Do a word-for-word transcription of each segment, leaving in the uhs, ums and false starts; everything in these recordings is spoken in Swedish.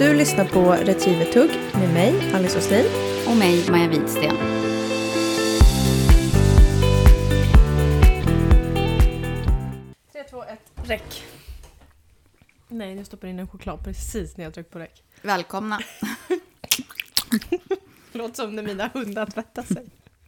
Du lyssnar på Retrievertugg med mig, Alice Åslin. Och mig, Maja Widsten. tre, två, ett, räck. Nej, nu stoppar in en choklad precis när jag trycker på räck. Välkomna. Låter som när mina hundar tvättar sig.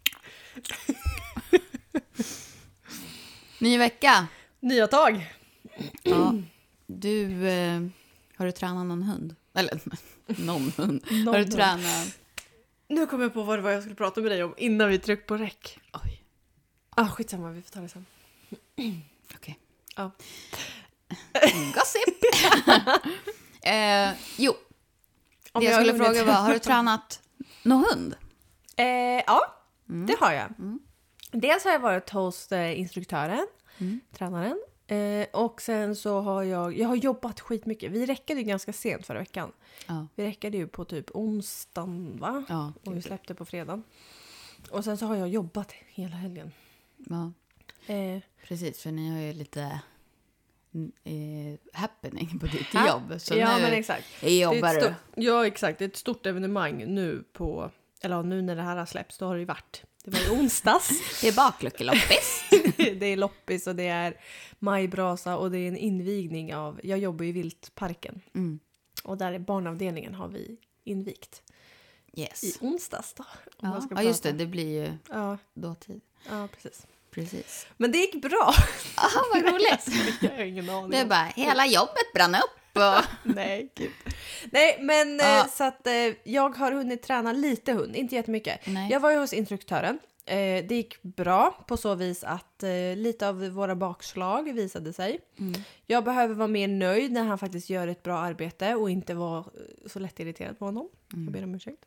Ny vecka. Nya tag. Ja, du, eh, har du tränat någon hund? Eller någon hund. Någon har du hund. tränat? Nu kommer jag på vad det var jag skulle prata med dig om innan vi tryckte på räck. Oj. Ah, skitsamma, vi får ta det sen. Okej. Okay. Ja. Gossip. eh, jo. Om det jag, jag skulle fråga var, har du tränat någon hund? Eh, ja, Mm. det har jag. Mm. Dels har jag varit hos eh, instruktören, Mm. tränaren. Eh, och sen så har jag, jag har jobbat skitmycket. Vi räckade ju ganska sent förra veckan. Ja. Vi räckade ju på typ onsdagen, va? Ja, Och vi släppte på fredagen. Och sen så har jag jobbat hela helgen. ja, Eh, precis. För ni har ju lite eh, happening på ditt Ha- jobb. Så ja, nu men exakt. Det är jobbar ett du. stort, ja, exakt. Det är ett stort evenemang nu på, eller nu när det här har släppts, då har det ju varit. Det var ju onsdags. Det är bakluckeloppis. Det är loppis och det är majbrasa och det är en invigning av, jag jobbar ju i Viltparken. Mm. Och där är barnavdelningen har vi invigt. Yes. I onsdags då. Om man Ja, ska ja, just det. prata. Det blir ju Ja, dåtid. ja, precis. Precis. Men det gick bra. Aha, vad roligt. Jag har ingen aning. Det är bara, hela jobbet brann upp. Och... Nej, gud. Nej, men Ja. eh, så att eh, jag har hunnit träna lite hund, inte jättemycket. Nej. Jag var ju hos instruktören. Eh, det gick bra på så vis att eh, lite av våra bakslag visade sig. Mm. Jag behöver vara mer nöjd när han faktiskt gör ett bra arbete och inte vara eh, så lätt irriterad på honom. Mm. Jag ber om ursäkt.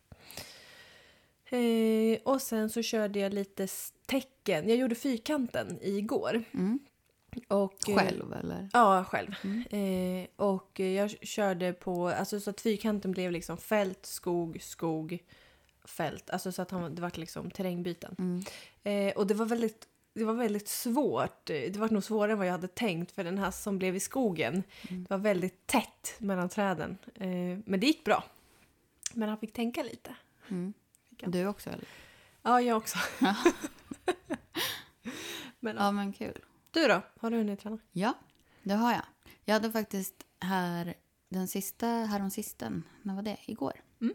Eh, och sen så körde jag lite s- tecken. Jag gjorde fyrkanten igår. Mm. Och, eh, Själv, eller? Ja, själv. Mm. Eh, och jag körde på, alltså så att fyrkanten blev liksom fält, skog, skog, fält. Alltså så att han, det var liksom terrängbyten. Mm. Eh, och det var väldigt, det var väldigt svårt. Det var nog svårare än vad jag hade tänkt för den här som blev i skogen. Mm. Det var väldigt tätt mellan träden. Eh, men det gick bra. Men han fick tänka lite. Mm. han. Du också, eller? Ja, jag också. Ja. Men, Ja, men kul. du då? Har du hunnit träna? Ja, det har jag. Jag hade faktiskt här den sista, härom sisten, när var det? Igår. Mm.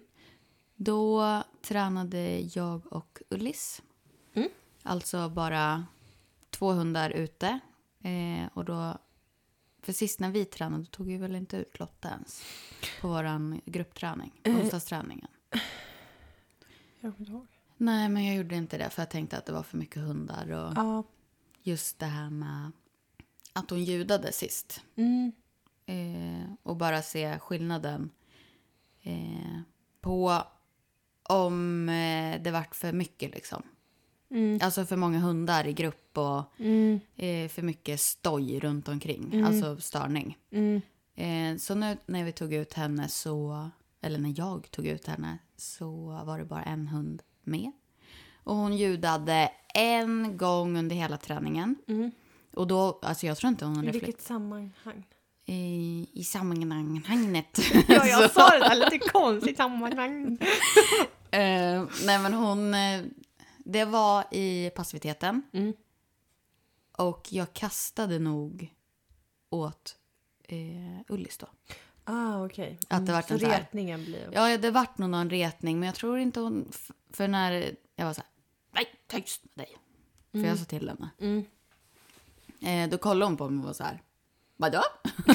Då tränade jag och Ullis. Mm. Alltså bara två hundar ute. Eh, och då, för sist när vi tränade tog vi väl inte ut Lotta ens. På våran gruppträning, Eh. onsdagsträningen. Jag kommer inte ihåg. Nej, men jag gjorde inte det för jag tänkte att det var för mycket hundar. Och Ja. just det här med att hon ljudade sist. Mm. Eh, och bara se skillnaden eh, på om eh, det vart för mycket liksom. Mm. Alltså för många hundar i grupp och Mm. eh, för mycket stoj runt omkring. Mm. Alltså störning. Mm. Eh, så nu när vi tog ut henne så, eller när jag tog ut henne så var det bara en hund med. Och hon ljudade en gång under hela träningen. Mm. Och då, alltså jag tror inte hon I reflekterade. vilket sammanhang? I, i sammanhanget. Ja, jag Så- sa det där lite konstigt sammanhang. Eh, nej men hon, eh, det var i passiviteten. Mm. Och jag kastade nog åt eh, Ullis då. Ah, okej. Att det vart så en så här- retningen blir... Ja, det vart nog någon retning. Men jag tror inte hon, f- för när jag var så här, nej, tyst med dig. För Mm. jag sa till henne. Mm. Eh, då kollade hon på mig och var så här, vadå?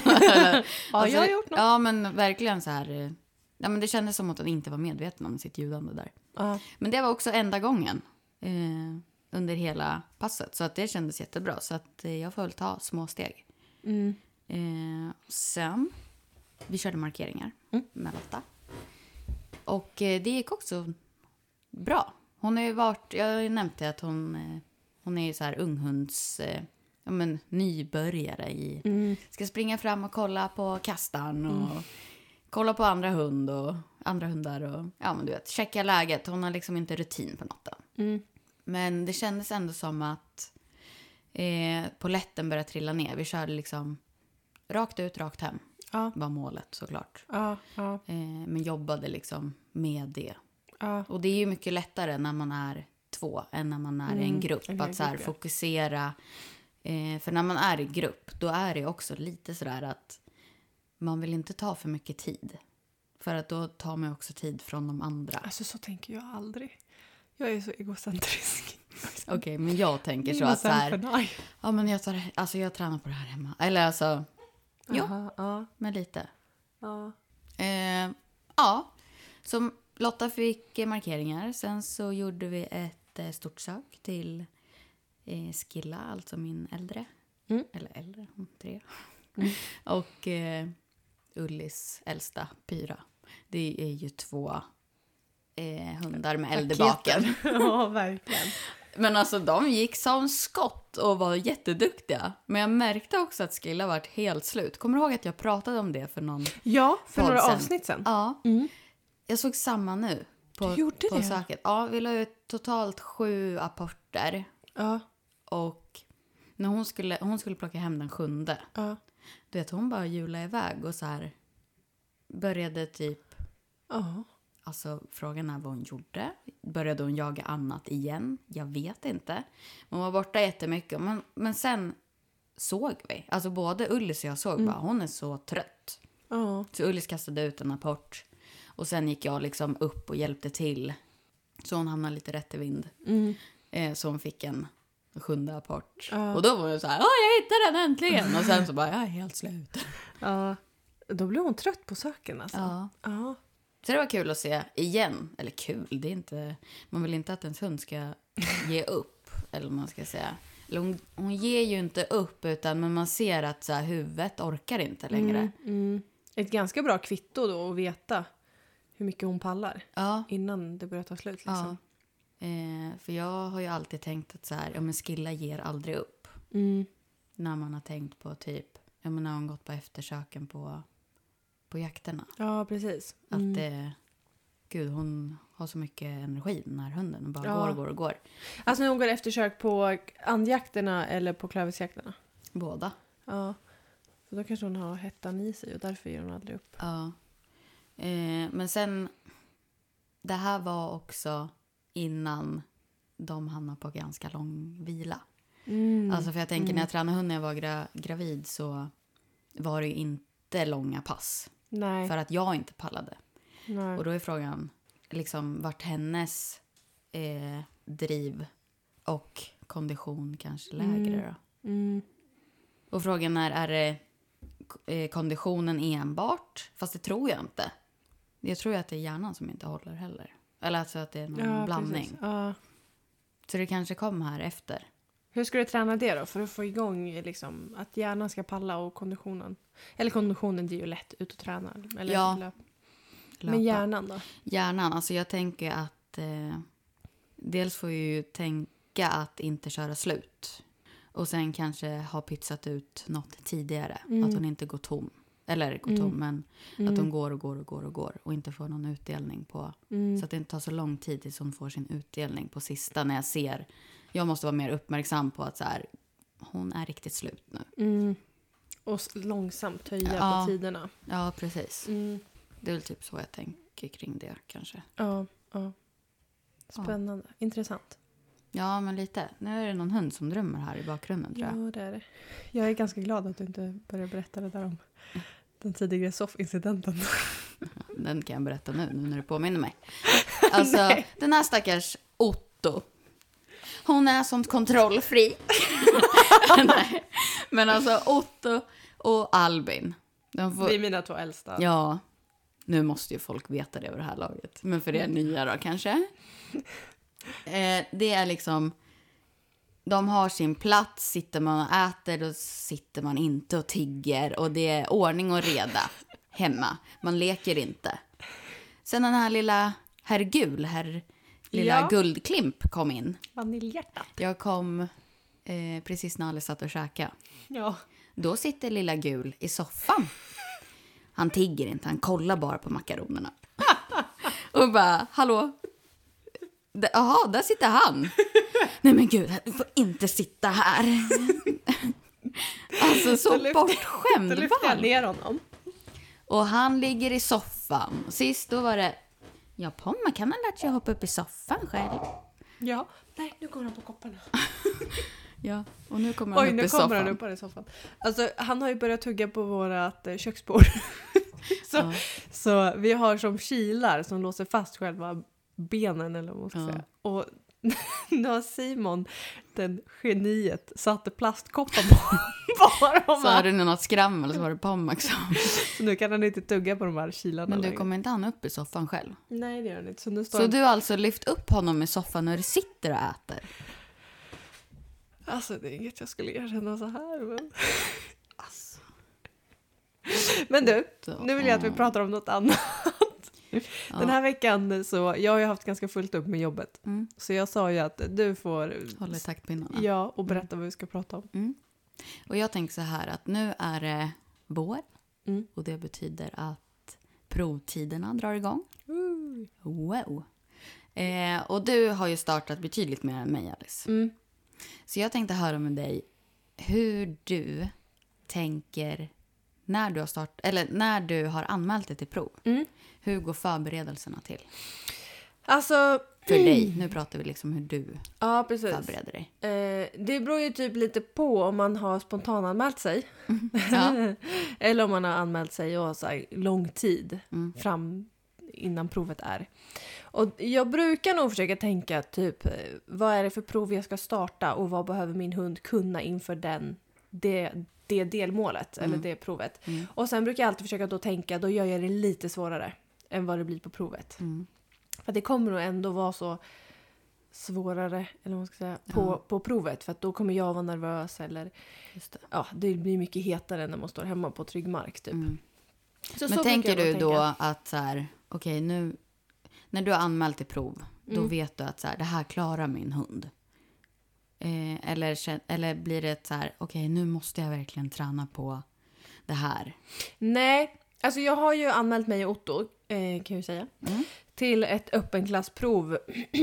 Ja, jag har gjort något. Ja, men verkligen så här. eh, Ja, men det kändes som att hon inte var medveten om sitt ljudande där. Ah. Men det var också enda gången eh, under hela passet. Så att det kändes jättebra. Så att eh, jag får väl ta små steg. Mm. Eh, sen, vi körde markeringar Mm. med Lotta. Och eh, det gick också bra. Hon har ju varit, jag har ju nämnt det att hon, eh, hon är ju så här unghunds, eh, ja men nybörjare i, Mm. ska springa fram och kolla på kastaren och kolla på andra hund och andra hundar och ja men du vet, checka läget. Hon har liksom inte rutin på något än. Mm. Men det kändes ändå som att eh, poletten började trilla ner. Vi körde liksom rakt ut, rakt hem. Ja. var målet såklart. Ja, ja, Eh, men jobbade liksom med det. ja. Och det är ju mycket lättare när man är två än när man är i en Mm, grupp. en Att så här, grupp, ja. fokusera. Eh, för när man är i grupp, då är det också lite sådär att man vill inte ta för mycket tid. För att då tar man också tid från de andra. Alltså så tänker jag aldrig. Jag är så egocentrisk. Okej, okay, men jag tänker så att så här, här... ja men jag, tar, alltså jag tränar på det här hemma. Eller alltså, jo, Aha, ja, men lite. ja. Eh, ja, så Lotta fick eh, markeringar. Sen så gjorde vi ett eh, stort sök till eh, Skilla, alltså min äldre. Mm. Eller äldre, hon är tre. Mm. Och eh, Ullis äldsta, Pyra. Det är ju två eh, hundar med eld i baken. Ja, verkligen. Men alltså de gick som skott och var jätteduktiga. Men jag märkte också att Skilla varit helt slut. Kommer du ihåg att jag pratade om det för någon Ja, för podd några sen? avsnitt sen. Ja, Mm. jag såg samma nu på, Du gjorde på det? söket. Ja, vi la ut totalt sju apporter. Ja, Och när hon skulle, hon skulle plocka hem den sjunde. ja, Du vet, hon bara hjulade iväg och så här började typ... ja. Alltså frågan är vad hon gjorde. Började hon jaga annat igen? Jag vet inte. Hon var borta jättemycket. Men, men sen såg vi. Alltså både Ullis och jag såg Mm. bara, hon är så trött. Ja. Så Ullis kastade ut en apport. Och sen gick jag liksom upp och hjälpte till. Så hon hamnade lite rätt i vind. Mm. Eh, så hon fick en sjunde apport. Ja. Och då var jag så här, åh jag hittade den äntligen. Och sen så bara, jag är helt slut. Ja. Då blev hon trött på söken alltså. Ja. Ja. Så det var kul att se igen. Eller kul, det är inte... Man vill inte att ens hund ska ge upp. Eller vad man ska säga. Eller hon, hon ger ju inte upp, utan men man ser att så här, huvudet orkar inte längre. Mm, mm. Ett ganska bra kvitto då att veta hur mycket hon pallar Ja, innan det börjar ta slut. Liksom. ja. Eh, för jag har ju alltid tänkt att så här, ja, men Skilla ger aldrig upp. Mm. När man har tänkt på typ, ja men när hon gått på eftersöken på, på jakterna. Ja, precis. Mm. Att det, gud hon har så mycket energi den här hunden. Och bara Ja. går och går och går. Alltså när hon går eftersök på andjakterna eller på klövelsjakterna. Båda. Ja. Så då kanske hon har hettan i sig och därför ger hon aldrig upp. Ja. Eh, men sen, det här var också innan de hamnade på ganska lång vila. Mm. Alltså för jag tänker, Mm. när jag tränade hund när jag var gra- gravid så var det ju inte långa pass. Nej. För att jag inte pallade. Nej. Och då är frågan, liksom vart hennes eh, driv och kondition kanske lägre Mm. då. Mm. Och frågan är, är det eh, konditionen enbart? Fast det tror jag inte. Jag tror att det är hjärnan som inte håller heller. Eller alltså att det är någon Ja, blandning. precis. Ja. Så det kanske kom här efter. Hur ska du träna det då? För att få igång liksom, att hjärnan ska palla och konditionen. Eller konditionen, det är ju lätt ut och träna. Eller Ja. löp. Löpa. Men hjärnan då? Hjärnan, alltså jag tänker att eh, dels får jag ju tänka att inte köra slut. Och sen kanske ha pytsat ut något tidigare. Mm. Att hon inte går tom. Eller går Mm. tom, men Mm. att hon går och går och går och går. Och inte får någon utdelning på. Mm. Så att det inte tar så lång tid tills hon får sin utdelning på sista. När jag ser, jag måste vara mer uppmärksam på att så här, hon är riktigt slut nu. Mm. Och s- långsamt höja Ja. på tiderna. Ja, precis. Mm. Det är väl typ så jag tänker kring det kanske. Ja, ja. Spännande. Intressant. Ja, men lite. Nu är det någon hund som drömmer här i bakgrunden tror jag. Ja, det är det. Jag är ganska glad att du inte börjar berätta det där om den tidigare soffincidenten. Den kan jag berätta nu, nu när du påminner mig. Alltså, Nej. den här stackars Otto. Hon är sånt kontrollfri. Nej. Men alltså Otto och Albin. De får, Det är mina två äldsta. ja, nu måste ju folk veta det över det här laget. Men för det är nya då kanske. Eh, det är liksom, de har sin plats, sitter man och äter, då sitter man inte och tigger. Och det är ordning och reda hemma. Man leker inte. Sen den här lilla herr Gul, herr lilla Ja. Guldklimp kom in. Vaniljhjärta. Jag kom eh, precis när Alice satt och käkade. Ja. Då sitter lilla Gul i soffan. Han tigger inte, han kollar bara på makaronerna. Och bara, hallå? D- Jaha, där sitter han. Nej men gud, du får inte sitta här. Alltså så Då lyfter- bortskämd Då lyfter jag var ner honom. Och han ligger i soffan. Sist då var det... Ja, Pomma kan ha lärt sig att hoppa upp i soffan själv. Ja. Nej, nu kommer han på kopparna. Ja, och nu kommer han Oj, upp nu i soffan. kommer han upp här i soffan. Alltså, han har ju börjat tugga på vårat eh, köksbord. så, Ja. så vi har som kilar som låser fast själva benen, eller vad man ska Ja. säga. Och nu har Simon, den geniet, satte plastkoppar på bara de Så har här. du något skrammel så var det Pomma också. Så nu kan han inte tugga på de här kilarna Men du längre. kommer inte han upp i soffan själv? Nej, det gör han inte. Så nu står Så han... du har alltså lyft upp honom i soffan när du sitter och äter? Alltså, det är inget jag skulle erkänna så här. Men, Alltså. men du, nu vill jag att vi pratar om något annat. Ja. Den här veckan så, jag har ju haft ganska fullt upp med jobbet. Mm. Så jag sa ju att du får... Håller taktpinnarna. Ja, och berätta vad vi ska prata om. Mm. Och jag tänker så här att nu är det vår. Mm. Och det betyder att provtiderna drar igång. Mm. Wow. Eh, och du har ju startat betydligt mer än mig, Alice. Mm. Så jag tänkte höra med dig hur du tänker när du har start, eller när du har anmält dig till prov. Mm. Hur går förberedelserna till? Alltså... För dig. Nu pratar vi liksom hur du Ja, precis. förbereder dig. Eh, det beror ju typ lite på om man har spontananmält sig. Ja. Eller om man har anmält sig och har så här lång tid Mm. fram innan provet är. Och jag brukar nog försöka tänka typ, eh, vad är det för prov jag ska starta och vad behöver min hund kunna inför den, det, det delmålet Mm. eller det provet. Mm. Och sen brukar jag alltid försöka då tänka, då gör jag det lite svårare än vad det blir på provet. Mm. För det kommer nog ändå vara så svårare, eller vad man ska säga, på, Ja. på provet. För att då kommer jag vara nervös eller Just det. ja, det blir mycket hetare när man står hemma på trygg mark typ. Mm. Så, Men så tänker brukar jag du nog då tänka. att så här, okej nu, när du har anmält till prov, då Mm. vet du att så här, det här klarar min hund. Eh, eller, kän- eller blir det ett så här, okej nu måste jag verkligen träna på det här. Nej, alltså jag har ju anmält mig och Otto, eh, kan jag ju säga, Mm. till ett öppenklassprov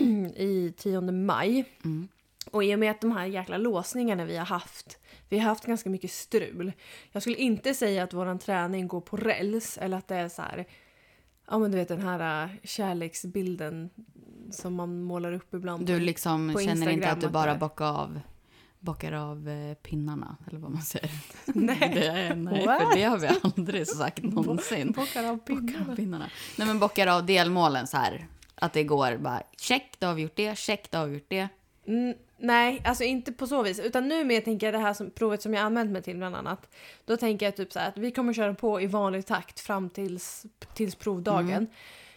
i tionde maj. Mm. Och i och med att de här jäkla låsningarna vi har haft, vi har haft ganska mycket strul. Jag skulle inte säga att våran träning går på räls eller att det är så här, ja men du vet den här äh, kärleksbilden som man målar upp ibland. Du liksom på känner inte Instagram att du att bara det- bockar av, bockar av eh, pinnarna, eller vad man säger. Nej. det är, nej, What? för det har vi aldrig sagt någonsin. Bockar av Bockar pinnarna. av pinnarna. Nej, men bockar av delmålen så här. Att det går bara, check, då har vi gjort det, check, då har vi gjort det. Mm, nej, alltså inte på så vis. Utan nu med tänker jag det här som, provet som jag använt mig till bland annat. Då tänker jag typ så här att vi kommer köra på i vanlig takt fram tills, tills provdagen.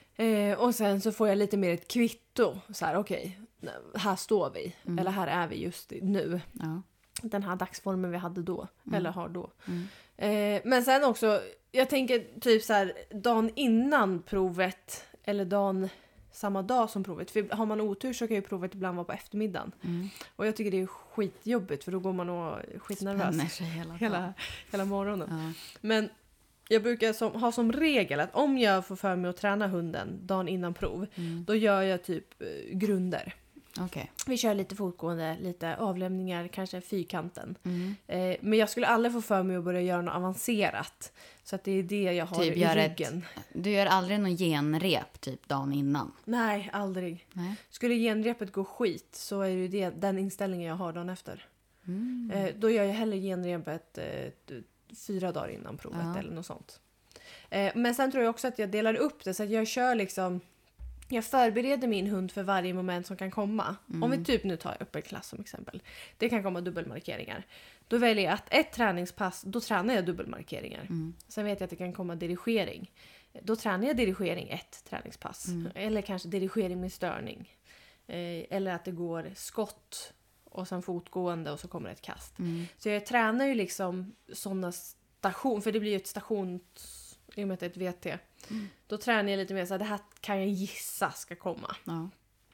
Eh, och sen så får jag lite mer ett kvitto. Så här, okej, här står vi. Mm. Eller här är vi just nu. Ja. Den här dagsformen vi hade då. Mm. Eller har då. Mm. Eh, men sen också, jag tänker typ så här, dagen innan provet. Eller dagen, samma dag som provet. För har man otur så kan ju provet ibland vara på eftermiddagen. Mm. Och jag tycker det är skitjobbigt för då går man och är skitnervös Spänner sig hela dagen. hela, hela morgonen. Ja. Men jag brukar som, ha som regel att om jag får för mig att träna hunden dagen innan prov, Mm. då gör jag typ eh, grunder. Okej. Vi kör lite fotgående, lite avlämningar, kanske fyrkanten. Mm. Eh, men jag skulle aldrig få för mig att börja göra något avancerat. Så att det är det jag har Typ i gör ett- ryggen. Du gör aldrig någon genrep typ dagen innan? Nej, aldrig. Nej. Skulle genrepet gå skit så är det, det den inställningen jag har dagen efter. Mm. Eh, då gör jag hellre genrepet eh, d- fyra dagar innan provet Ja. eller något sånt. Eh, men sen tror jag också att jag delar upp det så att jag kör liksom, jag förbereder min hund för varje moment som kan komma. Mm. Om vi typ nu tar upp en klass som exempel. Det kan komma dubbelmarkeringar. Då väljer jag att ett träningspass, då tränar jag dubbelmarkeringar. Mm. Sen vet jag att det kan komma dirigering. Då tränar jag dirigering ett träningspass. Mm. Eller kanske dirigering med störning. Eh, eller att det går skott och sen fotgående och så kommer ett kast. Mm. Så jag tränar ju liksom sådana station, för det blir ju ett stations, i och med att det är ett V T. Mm. Då tränar jag lite mer så här, det här kan jag gissa ska komma. Ja.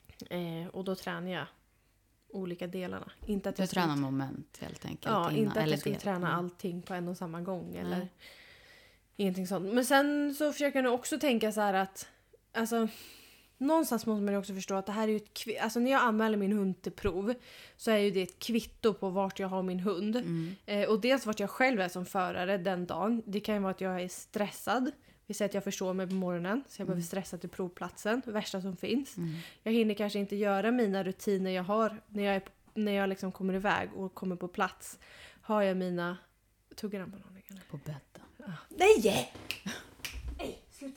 Eh, och då tränar jag olika delarna. Inte att Du jag skulle- tränar moment helt enkelt. Ja, innan, inte att eller jag skulle del. träna Mm. allting på en och samma gång. Nej. Eller ingenting sånt. Men sen så försöker jag nog också tänka så här att, alltså, någonstans måste man ju också förstå att det här är ju ett kvi- alltså när jag anmäler min hund till prov så är ju det ett kvitto på vart jag har min hund. Mm. Eh, och dels vart jag själv är som förare den dagen. Det kan ju vara att jag är stressad. Vi säger att jag förstår mig på morgonen så jag behöver stressa till provplatsen, det värsta som finns. Mm. Jag hinner kanske inte göra mina rutiner jag har när jag, är, när jag liksom kommer iväg och kommer på plats. Har jag mina... Tuggar den på någonting eller? På bädden. Ja. Nej! Nej, sluta!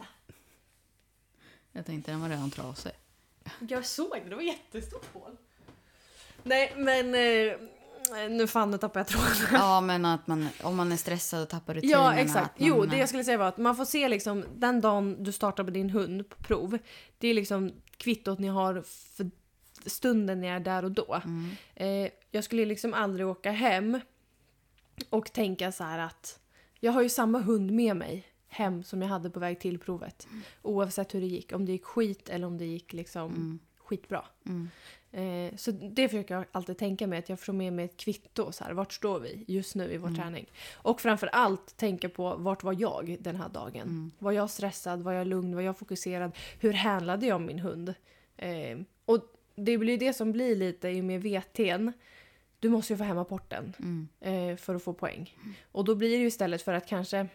Jag tänkte den var redan trasig. Jag såg det, det var jättestort hål. Nej, men... Eh, nu fan, nu tappar jag tråden. Ja, men att man, om man är stressad och tappar rutinerna. Ja, exakt. Att man, Jo, det jag skulle säga var att man får se liksom den dagen du startar med din hund på prov. Det är liksom kvittot ni har för stunden ni är där och då. Mm. Eh, jag skulle liksom aldrig åka hem och tänka så här att jag har ju samma hund med mig hem som jag hade på väg till provet. Mm. Oavsett hur det gick. Om det gick skit eller om det gick liksom Mm. skitbra. Mm. Eh, så det försöker jag alltid tänka mig, att jag får med mig ett kvitto. Så här, vart står vi just nu i vår Mm. träning? Och framför allt tänka på vart var jag den här dagen? Mm. Var jag stressad? Var jag lugn? Var jag fokuserad? Hur handlade jag min hund? Eh, och det blir det som blir lite i med V T:n. Du måste ju få hem rapporten Mm. eh, för att få poäng. Och då blir det ju istället för att kanske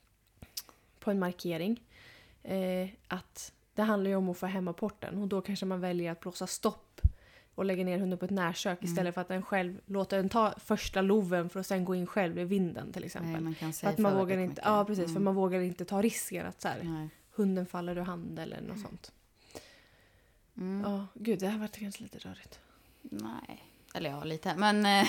på en markering eh, att det handlar ju om att få hem rapporten. Och då kanske man väljer att blåsa stopp och lägga ner hunden på ett närsök Mm. istället för att den själv låter den ta första loven för att sen gå in själv i vinden till exempel. Nej, man kan för säga att man för vågar väldigt inte, mycket. ja precis, Mm. för man vågar inte ta risken att så här, Nej. hunden faller ur hand eller något sånt. Mm. Ja, gud, det här var kanske lite rörigt. Nej. Eller ja, lite. Men, eh,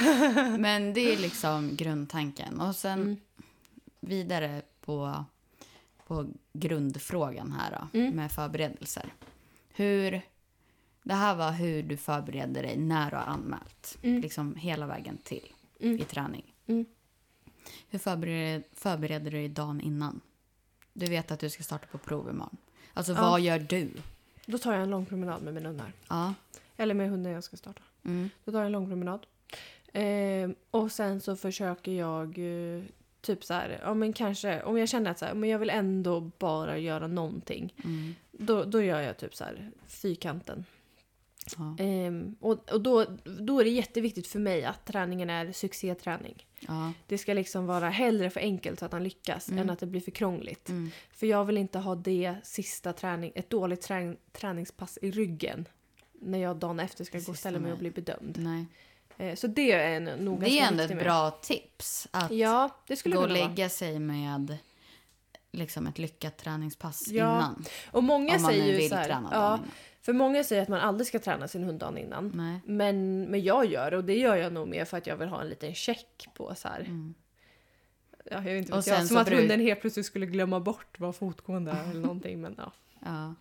men det är liksom grundtanken. Och sen Mm. vidare på, på grundfrågan här då, Mm. med förberedelser. Hur, det här var hur du förbereder dig när du har anmält. Mm. Liksom hela vägen till Mm. i träning. Mm. Hur förbereder, förbereder du dig dagen innan? Du vet att du ska starta på prov imorgon. Alltså Ja. vad gör du? Då tar jag en lång promenad med mina hundar. Ja. Eller med hunden jag ska starta. Mm. Då tar jag en lång promenad. Eh, och sen så försöker jag eh, typ så här, ja men kanske, om jag känner att så här, men jag vill ändå bara göra någonting. Mm. Då, då gör jag typ så här fyrkanten. Ja. Eh, och och då, då är det jätteviktigt för mig att träningen är succéträning. Ja. Det ska liksom vara hellre för enkelt så att han lyckas Mm. än att det blir för krångligt. Mm. För jag vill inte ha det sista träning, ett dåligt trä, träningspass i ryggen när jag dagen efter ska Precis gå och ställa som mig och är. bli bedömd. Nej. Eh, så det är en nog Det är ganska ändå ett viktig med. bra tips. Att Ja, det skulle gå och kunna vara. lägga sig med liksom ett lyckat träningspass Ja. innan. Och många Om man säger nu ju vill så här, träna ja, dagen innan. för många säger att man aldrig ska träna sin hund dagen innan. Nej. Men, men jag gör det, och det gör jag nog mer för att jag vill ha en liten check på så här. Mm. Ja, jag vet inte, Och vet jag, sen som så att bruk- hunden helt plötsligt skulle glömma bort vad fotgående är eller någonting, men ja. Ja.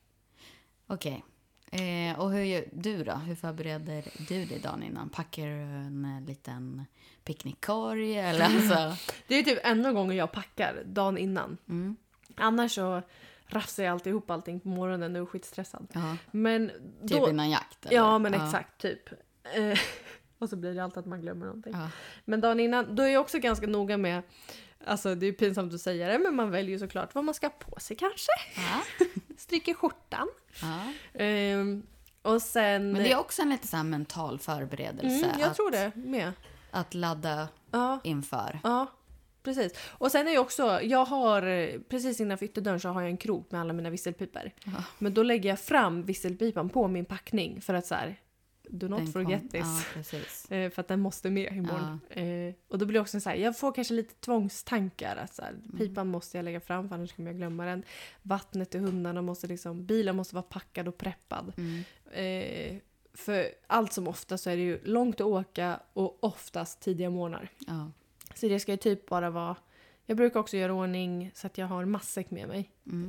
Okej. Eh, och hur gör du då? Hur förbereder du dig dagen innan? Packar du en eh, liten picknickkorg? Eller alltså? Det är typ enda gången jag packar dagen innan. Mm. Annars så rafsar jag alltid ihop allting på morgonen och är skitstressad. Ja. Men Typ då, innan jakt? Eller? ja, men exakt, typ. Eh, och så blir det alltid att man glömmer någonting. Ja. Men dagen innan, då är jag också ganska noga med, alltså det är pinsamt att säga det, men man väljer ju såklart vad man ska ha på sig kanske. Ja. Stryker skjortan. Ja. Ehm, och sen... Men det är också en lite så här mental förberedelse. mm, jag att, tror det med. Att ladda Ja, inför. ja, precis. Och sen är jag också, jag har, precis innanför ytterdörren så har jag en krok med alla mina visselpipor. Ja. Men då lägger jag fram visselpipan på min packning för att så här, do not Den forget kom- this. Ja, precis. Eh, för att den måste med imorgon. Eh, och då blir det också så här, jag får kanske lite tvångstankar. Att så här, pipan måste jag lägga fram för annars kommer jag glömma den. Vattnet till hundarna måste liksom, bilen måste vara packad och preppad. Mm. Eh, för allt som ofta så är det ju långt att åka och oftast tidiga morgnar. Ja. Så det ska ju typ bara vara, jag brukar också göra ordning så att jag har matsäck med mig. Mm.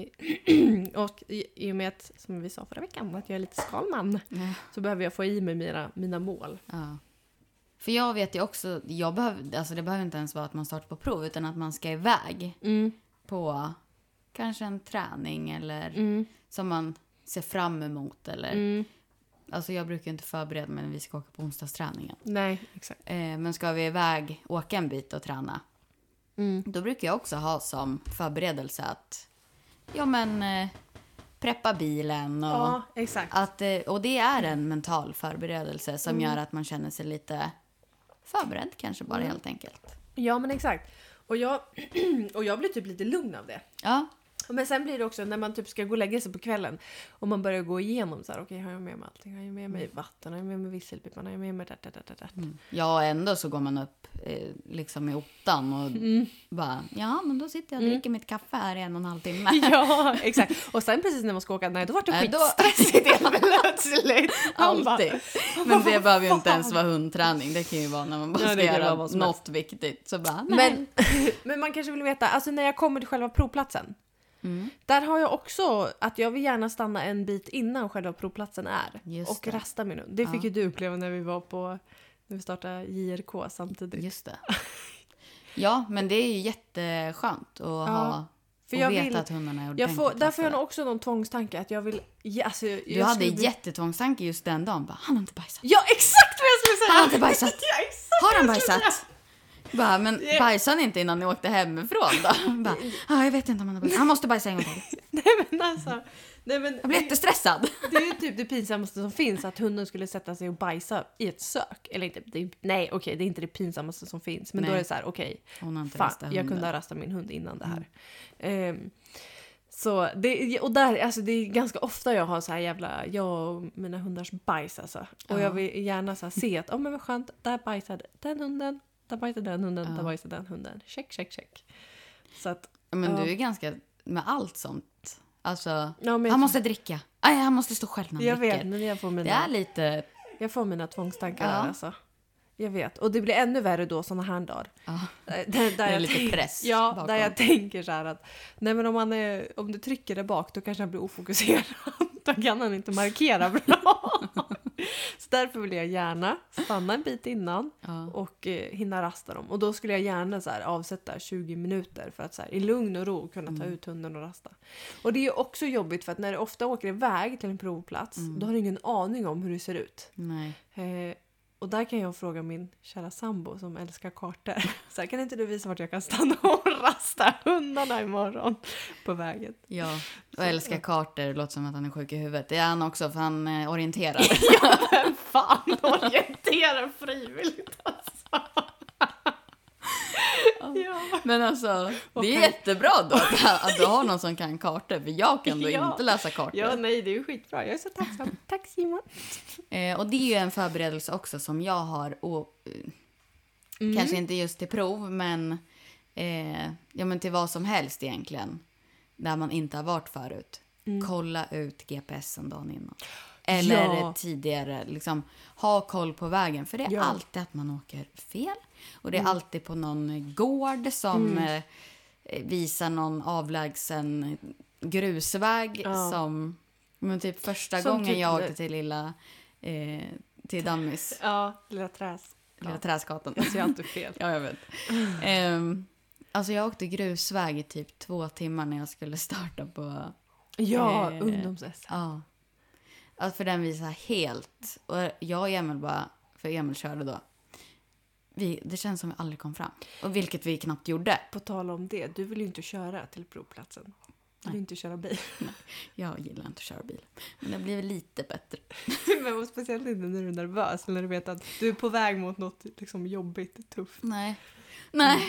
Eh, och i, i och med att, som vi sa förra veckan, att jag är lite skalman. Ja. Så behöver jag få i mig mina, mina mål. Ja. För jag vet ju också, jag behöver, alltså det behöver inte ens vara att man startar på prov utan att man ska iväg Mm. på kanske en träning eller Mm. som man ser fram emot. Eller, Mm. alltså jag brukar inte förbereda mig när vi ska åka på onsdagsträningen. Nej, exakt. Eh, men ska vi iväg, åka en bit och träna, Mm. då brukar jag också ha som förberedelse att ja men eh, preppa bilen. Och, ja, exakt. att, och det är en mental förberedelse som mm. gör att man känner sig lite förberedd kanske bara mm. helt enkelt. Ja, men exakt. Och jag, och jag blir typ lite lugn av det. Ja. Men sen blir det också när man typ ska gå och lägga sig på kvällen och man börjar gå igenom så här, okej, okay, har jag med mig allting? Har jag med mig vatten? Har jag med mig visselpipan? Har jag med mig det, det, det, det. Mm. Ja, ändå så går man upp eh, liksom i ottan och mm. bara, ja, men då sitter jag och dricker mm. mitt kaffe här i en och en halv timme. Ja, exakt. Och sen precis när man ska åka, nej, då var det skitstressigt helt plötsligt. Alltid. Men det behöver ju inte ens vara hundträning. Det kan ju vara när man bara ska ja, göra något viktigt. Så bara, nej. Men, men man kanske vill veta, alltså när jag kommer till själva provplatsen, Mm. där har jag också att jag vill gärna stanna en bit innan själva provplatsen är. Just och det. Rasta min hund. Det fick ja. ju du uppleva när vi var på, när vi startade J R K samtidigt. Just det. Ja, men det är ju jätteskönt att ja. ha, för jag veta vill, att hundarna är ordentligt. Jag får, där får jag nog också någon tvångstanke att jag vill... Ja, alltså, jag du hade bli... jättetvångstanke just den dagen. Bara, han har inte bajsat. Ja, exakt vad jag skulle säga! Han har inte bajsat. Ja, exakt har han bajsat? Bara, men bajsade inte innan ni åkte hemifrån då? Bara, ah, jag vet inte om han har bajsat. Han måste bajsa en gång till. Nej men alltså... Nej, men, jag blir jättestressad. Det är ju typ det pinsammaste som finns, att hunden skulle sätta sig och bajsa i ett sök. Eller inte, det är, nej okej, okay, det är inte det pinsammaste som finns. Men nej. Då är det så här, okej, okay, fan, jag kunde ha rastat min hund innan det här. Mm. Um, så det, och där, alltså det är ganska ofta jag har så här jävla, jag och mina hundars bajs alltså. Och ja. jag vill gärna så här se att, åh oh, men vad skönt, där bajsade den hunden. Där bajsade den hunden, ja. där bajsade den hunden. Check, check, check. Så att, men ja. du är ganska med allt sånt. Alltså, ja, han jag... måste dricka. Aj, han måste stå själv när han jag dricker. Vet, men jag får mina, det är lite... Jag får mina tvångstankar ja. här alltså. Jag vet. Och det blir ännu värre då såna här dagar. Ja. Där, där det är jag lite tänk, press Ja, bakom. där jag tänker så här att nej men om, man är, om du trycker det bak då kanske han blir ofokuserad. Då kan han inte markera bra. Så därför vill jag gärna stanna en bit innan ja. och eh, hinna rasta dem. Och då skulle jag gärna så här, avsätta tjugo minuter för att så här, i lugn och ro kunna ta mm. ut hunden och rasta. Och det är också jobbigt för att när du ofta åker iväg till en provplats mm. då har du ingen aning om hur det ser ut. Nej. Eh, Och där kan jag fråga min kära sambo som älskar kartor. Så här, kan inte du visa vart jag kan stanna och rasta hundarna imorgon på vägen? Ja, och älskar kartor. Det låter som att han är sjuk i huvudet. Det är han också för han eh, orienterar. Ja, vem fan orienterar frivilligt alltså. Ja. Men alltså, det är jättebra då att, att du har någon som kan kartor. För jag kan då ja. inte läsa kartor. Ja, nej, det är ju skitbra. Jag är så tacksam. Tack Simon. Eh, och det är ju en förberedelse också som jag har. Och, eh, mm. Kanske inte just till prov, men, eh, ja, men till vad som helst egentligen. Där man inte har varit förut. Mm. Kolla ut G P S en dagen innan. Eller ja. tidigare, liksom, ha koll på vägen. För det är ja. alltid att man åker fel. Och det är mm. alltid på någon gård som mm. eh, visar någon avlägsen grusväg. Ja. Som, men typ första som gången typ jag åkte till lilla, eh, till Dammis. Ja, lilla träs. Lilla ja. träskatan. Jag ser alltid fel. Ja, jag vet. um, alltså jag åkte grusväg i typ två timmar när jag skulle starta på... Ja, eh, ungdoms-S. Ja. Alltså för den visar helt. Och jag och Emil bara, för Emil körde då. Vi, det känns som vi aldrig kom fram. Och vilket vi knappt gjorde. På tal om det, du vill ju inte köra till provplatsen. Du vill inte köra bil. Nej, jag gillar inte att köra bil. Men det blir lite bättre. Men speciellt inte när du är nervös. Eller när du vet att du är på väg mot något liksom jobbigt, tufft. Nej. Nej.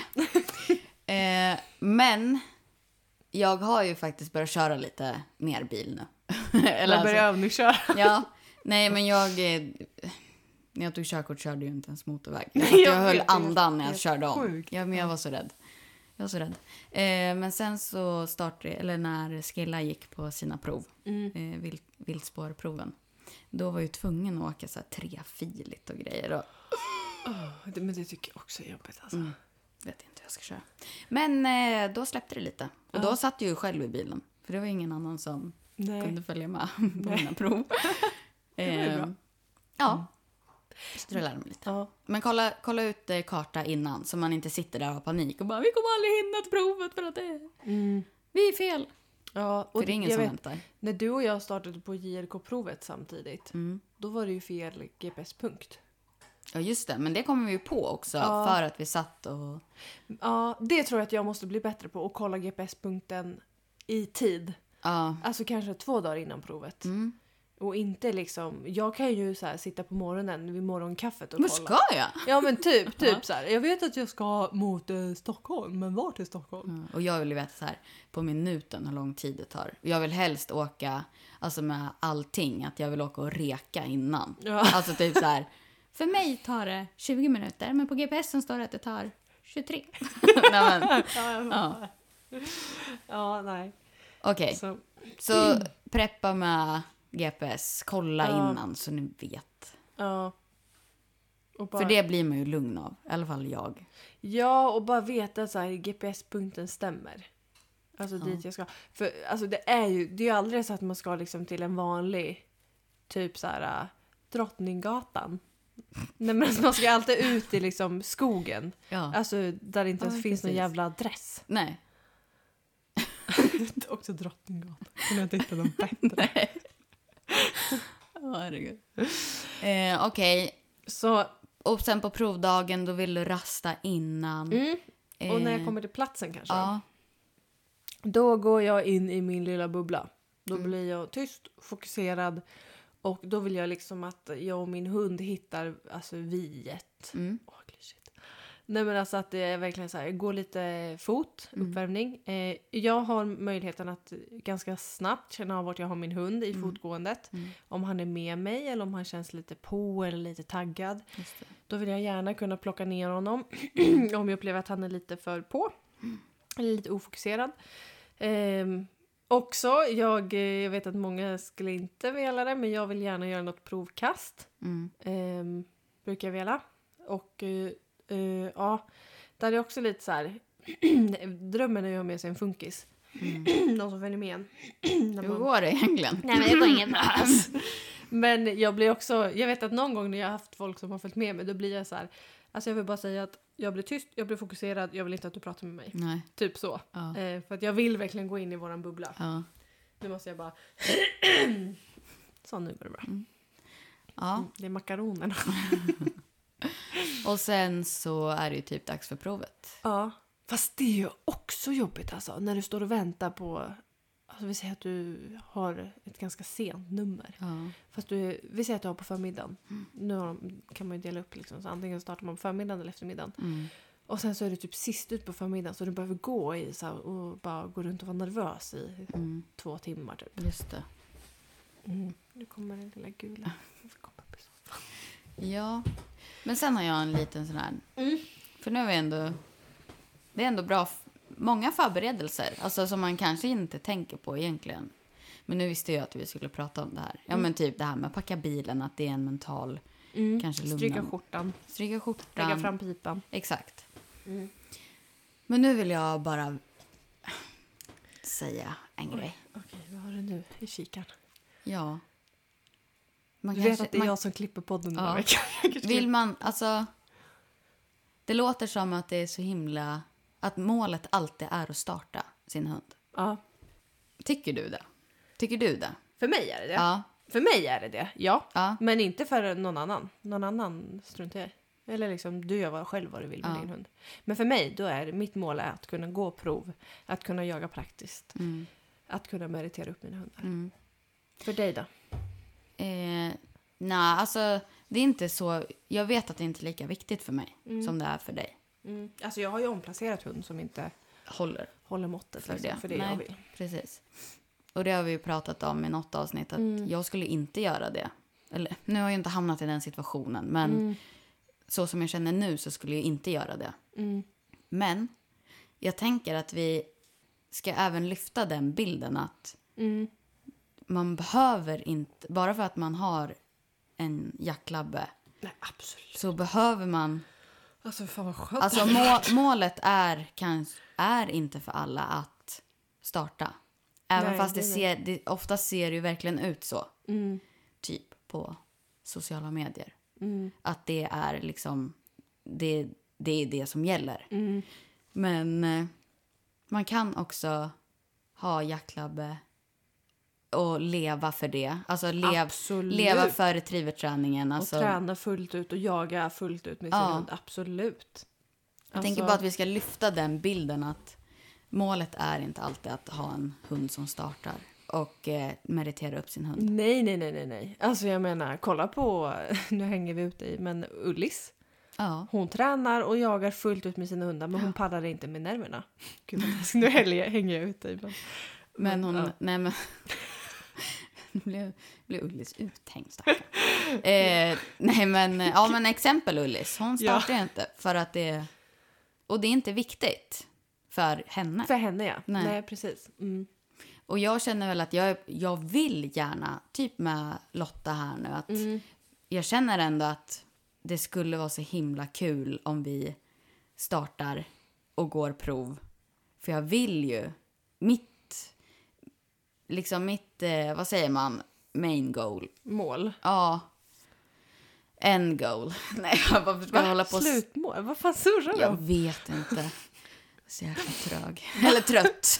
Mm. eh, men jag har ju faktiskt börjat köra lite mer bil nu. Eller börjar alltså, övningsköra. Ja. Nej, men jag... Eh, när jag tog körkort körde ju inte ens motorväg. Jag, jag höll andan när jag körde om. Ja, men jag var så rädd. Jag var så rädd. Eh, men sen så startade, eller när Skilla gick på sina prov, mm. eh, vilt, viltspårproven, då var jag ju tvungen att åka så här trefiligt och grejer. Och... Oh, det, men det tycker jag också är jobbigt alltså. Mm. Vet inte hur jag ska köra. Men eh, då släppte det lite. Och då uh. satt jag ju själv i bilen. För det var ingen annan som Nej. kunde följa med på Nej. mina prov. Det var bra. Ja. Mm. Så jag lärde mig lite. Ja. Men kolla, kolla ut eh, karta innan. Så man inte sitter där och har panik. Och bara, vi kommer aldrig hinna till provet för att det mm. vi är fel. Ja, och för det är ingen som vet, väntar. När du och jag startade på J R K-provet samtidigt. Mm. Då var det ju fel G P S-punkt. Ja, just det. Men det kommer vi ju på också. Ja. För att vi satt och... Ja, det tror jag att jag måste bli bättre på. Att kolla G P S-punkten i tid. Ja. Alltså kanske två dagar innan provet. Mm. Och inte liksom, jag kan ju så här sitta på morgonen vid morgonkaffet och Men kolla. ska jag? Ja men typ, typ Ja. så här. Jag vet att jag ska mot eh, Stockholm, men vart är Stockholm? Mm. Och jag vill ju veta så här på minuten hur lång tid det tar. Jag vill helst åka, alltså med allting, att jag vill åka och reka innan. Ja. Alltså typ så här, för mig tar det tjugo minuter, men på G P S står det att det tar tjugotre. Nej, men, Ja, ja. ja nej. Okej, Så, så preppa med G P S, kolla Ja. innan så ni vet. ja. Och bara, För det blir man ju lugn av, i alla fall jag. Ja, och bara veta att så här, G P S-punkten stämmer. Alltså Ja. dit jag ska. För alltså det är ju, det är ju aldrig så att man ska liksom till en vanlig typ så här äh, Drottninggatan. Nej men man ska alltid ut i liksom skogen. Ja. Alltså där det inte Ja, ens finns någon precis. jävla adress. Nej. Också Drottninggatan. Kan jag inte hitta någon bättre? Nej. Åh, herregud. Eh, Okej, Så, och sen på provdagen då vill du rasta innan. mm. Och när jag Eh, kommer till platsen kanske. Ja. Då går jag in i min lilla bubbla. Då Mm. blir jag tyst, fokuserad. Och då vill jag liksom att jag och min hund hittar alltså viet. Mm. Åh, klyschigt. Nej men alltså att det är verkligen så här, gå lite fot, Mm. uppvärmning. Eh, jag har möjligheten att ganska snabbt känna av vart jag har min hund i Mm. fotgåendet. Mm. Om han är med mig eller om han känns lite på eller lite taggad. Just det. Då vill jag gärna kunna plocka ner honom om jag upplever att han är lite för på. Eller lite ofokuserad. Ehm, också, jag, eh, jag vet att många skulle inte vilja det, men jag vill gärna göra något provkast. Mm. Ehm, brukar jag vilja. Och eh, eh, ja, där är också lite så här. Drömmen är ju att ha med sig en funkis. Mm. Någon som följer med en. När Hur man- går det egentligen? Nej men det går inget bra alls. Men jag blir också, jag vet att någon gång när jag har haft folk som har följt med mig, då blir jag så här, alltså jag vill bara säga att jag blir tyst, jag blir fokuserad, jag vill inte att du pratar med mig. Nej. Typ så. Ja. Eh, för att jag vill verkligen gå in i våran bubbla. Ja. Nu måste jag bara... Så, nu går det bra. Ja. Mm, det är makaronerna. Och sen så är det ju typ dags för provet. Ja. Fast det är ju också jobbigt alltså, när du står och väntar på... Alltså vi säger att du har ett ganska sent nummer. Ja. Fast du, vi säger att du har på förmiddagen. Nu har de, kan man ju dela upp liksom. Så antingen startar man på förmiddagen eller eftermiddagen. Mm. Och sen så är det typ sist ut på förmiddagen. Så du behöver gå i så här, och bara gå runt och vara nervös i Mm. två timmar typ. Just det. Mm. Nu kommer den lilla gula. Komma upp i soffan. Ja. Men sen har jag en liten sån här... Mm. För nu är vi ändå... Det är ändå bra... f- Många förberedelser. Alltså som man kanske inte tänker på egentligen. Men nu visste jag att vi skulle prata om det här. Ja Mm. men typ det här med att packa bilen. Att det är en mental... Mm. Kanske lugna. Stryka skjortan. Stryka skjortan. Lägga fram pipan. Exakt. Mm. Men nu vill jag bara... Säga en grej. Okej, vad har du nu i kikaren? Ja. Man Du kanske- vet att det är man- jag som klipper podden den här Ja. veckan. Vill man, alltså... Det låter som att det är så himla... Att målet alltid är att starta sin hund. Ja. Tycker du det? Tycker du det? För mig är det det. Ja. För mig är det det, ja. Ja. Men inte för någon annan. Någon annan struntar jag i. Eller liksom, du gör vad själv vad du vill med Ja. din hund. Men för mig, då är mitt mål är att kunna gå prov. Att kunna jaga praktiskt. Mm. Att kunna meritera upp mina hundar. Mm. För dig då? Eh, nej, alltså... Det är inte så... Jag vet att det inte är lika viktigt för mig Mm. som det är för dig. Mm. Alltså jag har ju omplacerat hund som inte Håller. håller måttet För för, det. liksom, för det Nej. jag vill. Precis. Och det har vi ju pratat om i något avsnitt. Att Mm. jag skulle inte göra det. Eller, nu har jag inte hamnat i den situationen. Men Mm. så som jag känner nu så skulle jag inte göra det. Mm. Men jag tänker att vi ska även lyfta den bilden att Mm. man behöver inte, bara för att man har en jacklabbe Nej, absolut. så behöver man, Alltså fan vad skönt. alltså må, målet är, kan, är inte för alla att starta. Även Nej, fast det det är ser, det, ofta ser det ju verkligen ut så, Mm. typ på sociala medier. Mm. Att det är liksom, det, det är det som gäller. Mm. Men eh, man kan också ha jacklabbe och leva för det. Alltså lev, Absolut. leva för retrieverträningen. Alltså, Och träna fullt ut och jaga fullt ut med sin Ja. hund. Absolut. jag tänker bara att vi ska lyfta den bilden att målet är inte alltid att ha en hund som startar. och eh, meritera upp sin hund. Nej, nej, nej, nej, nej. Alltså jag menar, kolla på, nu hänger vi ute i, men Ullis. Ja. Hon tränar och jagar fullt ut med sina hundar, men hon pallar inte med nerverna. Gud, nu hänger jag ute i. Men, Men hon, ja. nej men... Nu blev, blev Ullis uthängd, stackarn. eh, nej men, ja men exempel Ullis. Hon startar ju inte för att det... Och det är inte viktigt för henne. För henne, ja. Nej. Nej, precis. Mm. Och jag känner väl att jag, jag vill gärna, typ med Lotta här nu, att Mm. jag känner ändå att det skulle vara så himla kul om vi startar och går prov. För jag vill ju, mitt, liksom mitt, eh, vad säger man, main goal. Mål. Ja, end goal. Nej, varför ska jag hålla på... Slutmål? Vad fan surrar du Jag om? vet inte. Så jäkla trög. Eller trött.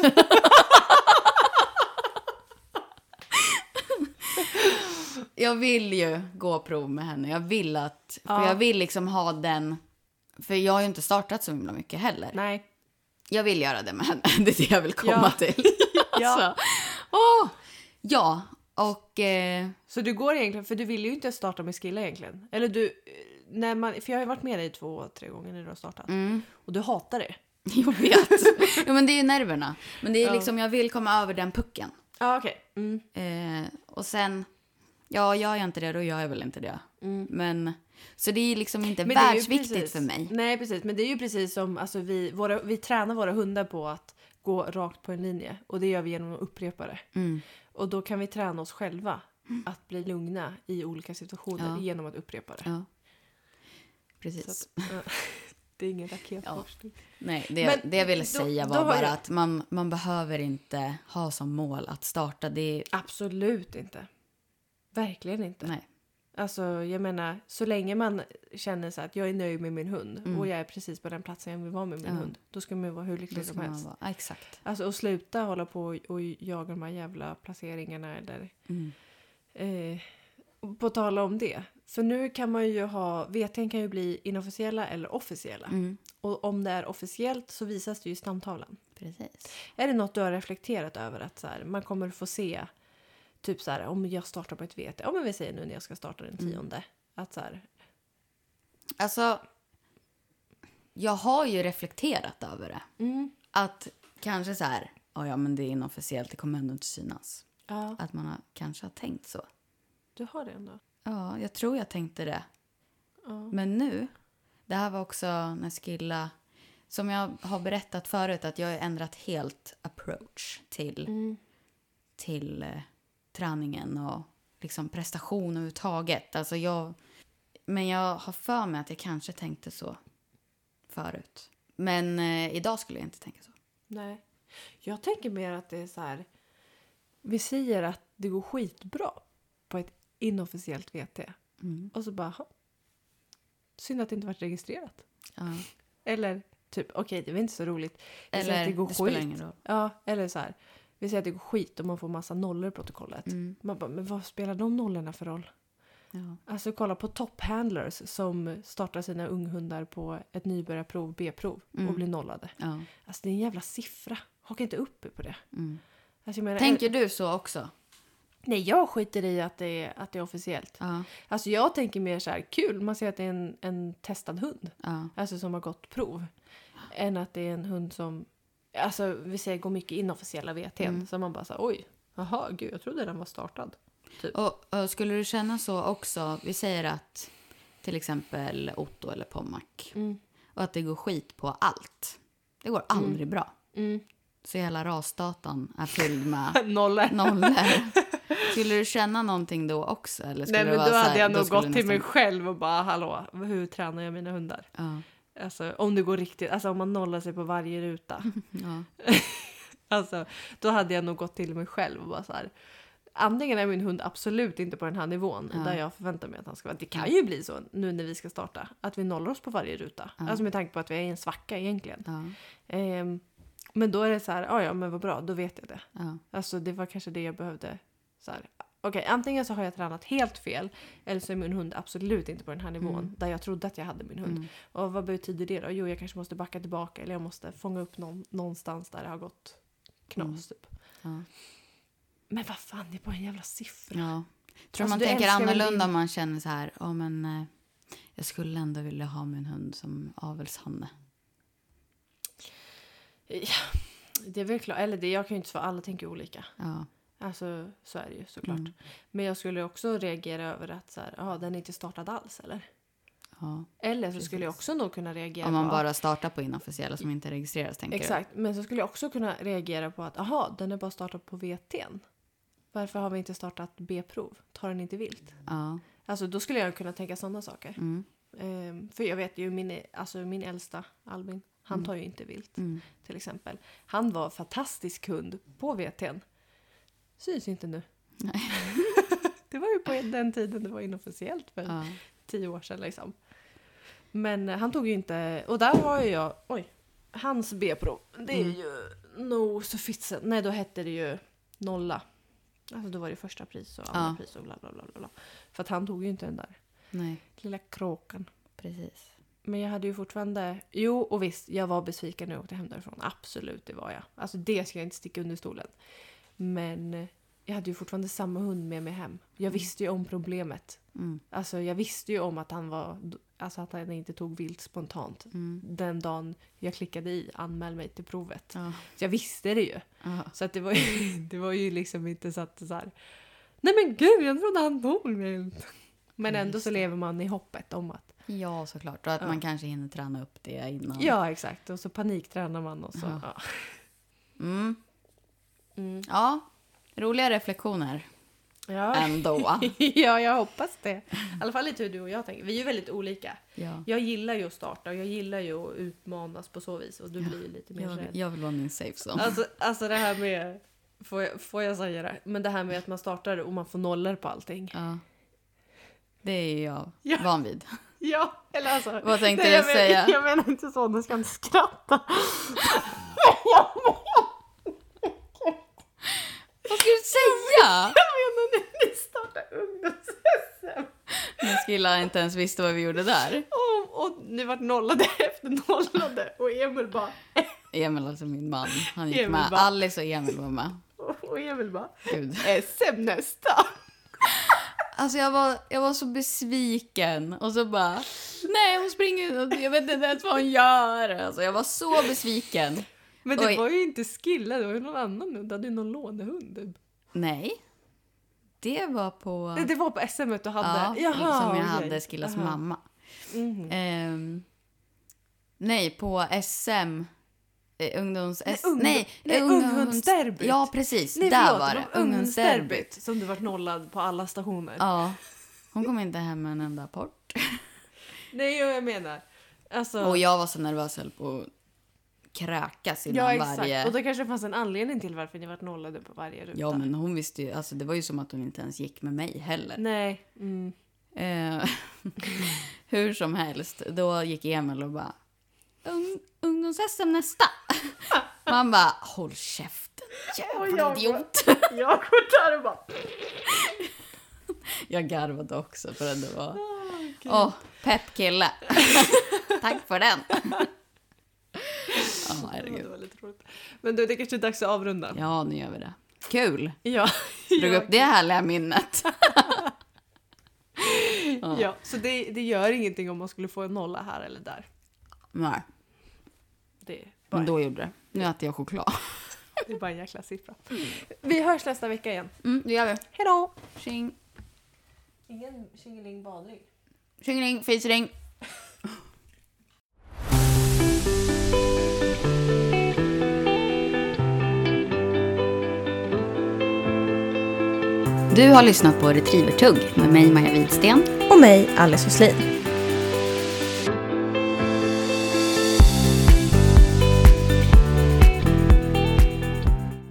Jag vill ju gå prov med henne. Jag vill att... För Ja. jag vill liksom ha den... För jag har ju inte startat så himla mycket heller. Nej. Jag vill göra det med henne. Det är det jag vill komma Ja. till. Ja. Alltså. Åh! Ja, och... Eh, Så du går egentligen, för du vill ju inte starta med Skilla egentligen. Eller du, när man, för jag har ju varit med dig två, tre gånger när du har startat. mm, Och du hatar det. jag vet. Jo, men det är ju nerverna. Men det är Ja. liksom, jag vill komma över den pucken. Ja, okej. Mm. Eh, och sen, ja, gör jag inte det, då gör jag väl inte det. Mm. Men, så det är liksom inte Men det är ju världsviktigt precis- för mig. Nej, precis. Men det är ju precis som, alltså vi, våra, vi tränar våra hundar på att gå rakt på en linje. Och det gör vi genom att upprepa det. Mm. Och då kan vi träna oss själva att bli lugna i olika situationer Ja. genom att upprepa det. Ja. Så Precis. att, ja. Det är ingen raketforskning. Nej, det, Men det jag ville då- säga då var har bara jag- att man, man behöver inte ha som mål att starta. Det är, Absolut inte. Verkligen inte. nej. Alltså, jag menar, så länge man känner så att jag är nöjd med min hund Mm. och jag är precis på den platsen jag vill vara med min Ja. hund, då ska man ju vara hur Då lycklig ska som man helst. vara, ja, exakt. Alltså, och sluta hålla på och, och jaga de här jävla placeringarna eller... Mm. Eh, på tala om det. För nu kan man ju ha... V T:n kan ju bli inofficiella eller officiella. Mm. Och om det är officiellt så visas det ju i stamtavlan. Precis. Är det något du har reflekterat över att så här, man kommer få se... Typ så här, om jag startar på ett V T. Ja, men vi säger nu när jag ska starta den tionde. Att så här... Alltså, jag har ju reflekterat över det. Mm. Att kanske så här, oh ja men det är inofficiellt, det kommer ändå inte synas. Ja, Att man har, kanske har tänkt så. du har det ändå. Ja, jag tror jag tänkte det. Ja. Men nu, det här var också när Skilla, som jag har berättat förut, att jag har ändrat helt approach till, Mm. till eh, träningen och liksom prestation överhuvudtaget. Alltså jag, men jag har för mig att jag kanske tänkte så förut. Men eh, idag skulle jag inte tänka så. Nej. Jag tänker mer att det är så här... Vi säger att det går skitbra på ett inofficiellt V T. Mm. Och så bara... "Ha, synd att det inte varit registrerat. Ja. Eller typ, okej, det är väl inte så roligt. Vi säger Eller att det går det spelar skit. ingen roll. Ja, eller så här. Vi säger att det går skit och man får massa nollor i protokollet. Mm. Man bara, men vad spelar de nollorna för roll? Ja. Alltså kolla på top-handlers som startar sina unghundar på ett nybörjarprov, B-prov Mm. och blir nollade. Ja. Alltså det är en jävla siffra. Haka inte upp er på det. Mm. Alltså, jag menar, Tänker du så också? Nej, jag skiter i att det är, att det är officiellt. Ja. Alltså jag tänker mer så här, kul, man ser att det är en, en testad hund. Ja. Alltså som har gått prov. Än att det är en hund som, alltså vi säger går mycket inofficiella V T:n. Mm. Så man bara så här, oj, jaha, gud, jag trodde den var startad. Och, och skulle du känna så också, vi säger att till exempel Otto eller Pommac, Mm. och att det går skit på allt. Det går aldrig bra. Mm. Så hela rasdatan är fylld med Nollor. nollor. Skulle du känna någonting då också? Eller skulle Nej, det men vara då så här, hade jag nog skulle gått du till mig nästan- själv och bara, hallå, hur tränar jag mina hundar? Ja, Alltså om det går riktigt, alltså om man nollar sig på varje ruta. ja, Alltså, då hade jag nog gått till mig själv och bara så här. Antingen är min hund absolut inte på den här nivån Ja. där jag förväntar mig att han ska vara. Det kan ju bli så nu när vi ska starta. Att vi nollar oss på varje ruta. Ja. Alltså med tanke på att vi är i en svacka egentligen. ja, Ehm, men då är det så här, ja ja men vad bra, då vet jag det. ja. Alltså det var kanske det jag behövde. Så här. Okej, antingen så har jag tränat helt fel. Eller så är min hund absolut inte på den här nivån. Mm. Där jag trodde att jag hade min hund. Mm. Och vad betyder det då? Jo, jag kanske måste backa tillbaka. Eller jag måste fånga upp någon, någonstans där det har gått knas Mm. typ. Ja. Men vad fan, det är bara en jävla siffra. Ja. Tror Alltså, man du tänker älskar väl annorlunda din- om man känner så här, ja men eh, jag skulle ändå vilja ha min hund som avelshanne. Ja, det är väl klart. Eller det, jag kan ju inte svara, alla tänker olika. Ja. Alltså, så är det ju såklart. Mm. Men jag skulle också reagera över att så här, ja, den är inte startad alls, eller? Ja. Eller så Precis. skulle jag också nog kunna reagera Om man på... bara startar på inofficiella som inte registreras, tänker Exakt, men så skulle jag också kunna reagera på att aha, den är bara startad på V T:n. Varför har vi inte startat B-prov? Tar den inte vilt? du? Ja. Alltså då skulle jag kunna tänka sådana saker. Mm. Ehm, för jag vet ju min, alltså min äldsta Albin, han tar ju inte vilt Mm. till exempel. Han var fantastisk hund på V T:n. Syns inte nu. Nej. Det var ju på den tiden det var inofficiellt för Ja. tio år sedan liksom. Men eh, han tog ju inte, och där har ju jag, oj, hans B-prov, det är Mm. ju no sufficient. Nej, då hette det ju nolla. Alltså då var det första pris och andra Ja. pris och bla bla bla bla. För att han tog ju inte den där Nej, lilla kråkan. precis. Men jag hade ju fortfarande, jo och visst, jag var besviken när jag åkte hem därifrån. Absolut, det var jag. Alltså det ska jag inte sticka under stolen. Men eh, jag hade ju fortfarande samma hund med mig hem. Jag visste ju om problemet. Mm. Alltså jag visste ju om att han var, alltså att han inte tog vilt spontant. Mm. Den dagen jag klickade i, anmäl mig till provet. Ja. Så jag visste det ju. Ja. Så att det var ju, det var ju liksom inte så att så här, nej men gud, jag trodde han tog vilt. Men ändå Just så det. lever man i hoppet om att, ja, såklart. Och att Ja. man kanske hinner träna upp det innan. ja exakt, och så paniktränar man och så. Ja. Ja. Mm. Mm. Ja, roliga reflektioner Ja. ändå. Ja, jag hoppas det. I alla fall lite hur du och jag tänker. Vi är ju väldigt olika. Ja. Jag gillar ju att starta och jag gillar ju att utmanas på så vis. Och du blir lite mer Jag, rädd. jag vill vara min safe zone. Alltså, alltså det här med, får jag, får jag säga det? Men det här med att man startar och man får nollor på allting. Ja. Det är jag Ja. van vid. Ja, eller alltså. Vad tänkte nej, du jag men- säga? Jag menar inte så, nu ska jag inte skratta. Vad ska du säga? Jag menar när ni startar ungdoms-S M. Min skilla inte ens visste vad vi gjorde där. Och, och ni vart nollade efter nollade. Och Emil bara, Emil, alltså min man, han gick Emil med. bara- Alice och Emil var med. och Emil bara, Gud. S M nästa. Alltså jag var, jag var så besviken. Och så bara, nej hon springer, jag vet inte ens vad hon gör. Alltså jag var så besviken. Men det Oj. var ju inte Skilla, det var ju någon annan hund. Du hade ju någon lånehund. Typ. Nej. Det var på... Nej, det var på S M du hade. Ja, Jaha, som jag okej. hade Skillas Aha. mamma. Mhm. Ehm, nej, på S M. Eh, ungdoms... Nej, S- ungdom- nej, nej, ungdoms- unghundsderbyt. Ja, precis. Nej, där förlåt, var det det. var Ungdomsderbyt. ungdomsderbyt. Som du vart nollad på alla stationer. Ja. Hon kom inte hem med en enda rapport. Nej, jag menar. Alltså, Och jag var så nervös, höll på att kräkas innan ja, exakt. varje... Och det kanske fanns en anledning till varför ni vart nollade på varje ruta. Ja, men hon visste ju... Alltså det var ju som att hon inte ens gick med mig heller. Nej. Mm. Eh, hur som helst, då gick Emil och bara Un, ungdoms-S M nästa. Man bara, håll käften, Och jävla jag idiot. Jag går där och bara... Jag garvade också för att det var, Åh, åh, pepp kille. Tack för den. Ja, Ja, det herregud. var lite roligt. Men du, det kanske är dags att avrunda. Ja, nu gör vi det. Kul. Ja. Drog ja. upp det härliga minnet. Ja. Ja, så det, det gör ingenting om man skulle få en nolla här eller där. Nej, Det är bara, men då gjorde det. Nu äter jag choklad. det är bara en jäkla siffra. Vi hörs nästa vecka igen. Mm, det gör vi. Hej då! Tjing, Ingen tjingeling badring. tjingeling, fisring. Du har lyssnat på Retrievertugg med mig, Maja Widsten. Och mig, Alice Åslin.